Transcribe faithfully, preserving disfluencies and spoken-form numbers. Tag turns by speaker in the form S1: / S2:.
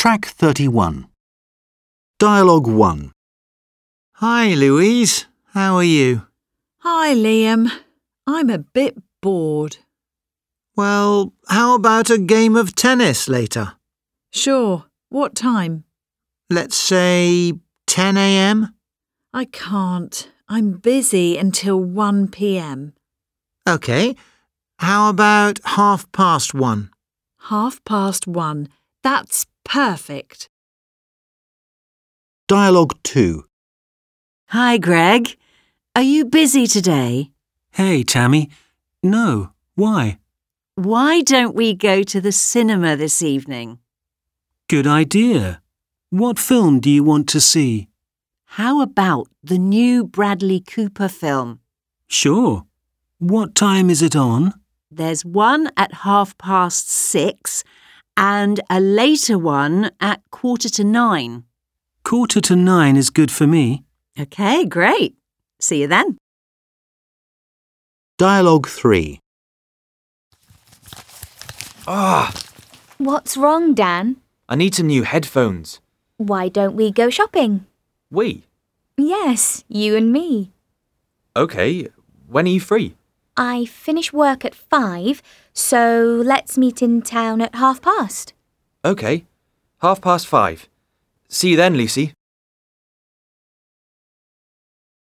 S1: Track thirty-one. Dialogue one.
S2: Hi, Louise. How are you?
S3: Hi, Liam. I'm a bit bored.
S2: Well, how about a game of tennis later?
S3: Sure. What time?
S2: Let's say ten a m?
S3: I can't. I'm busy until one p m.
S2: OK. How about half past one?
S3: Half past one. That's perfect.
S1: Dialogue two.
S4: Hi, Greg. Are you busy today?
S5: Hey, Tammy. No. Why?
S4: Why don't we go to the cinema this evening?
S5: Good idea. What film do you want to see?
S4: How about the new Bradley Cooper film?
S5: Sure. What time is it on?
S4: There's one at half past six and a later one at quarter to nine.
S5: Quarter to nine is good for me.
S4: OK, great. See you then.
S1: Dialogue three.
S6: Ah,
S7: What's wrong, Dan?
S6: I need some new headphones.
S7: Why don't we go shopping?
S6: We?
S7: Yes, you and me.
S6: OK, when are you free?
S7: I finish work at five, so let's meet in town at half past.
S6: OK, half past five. See you then, Lucy.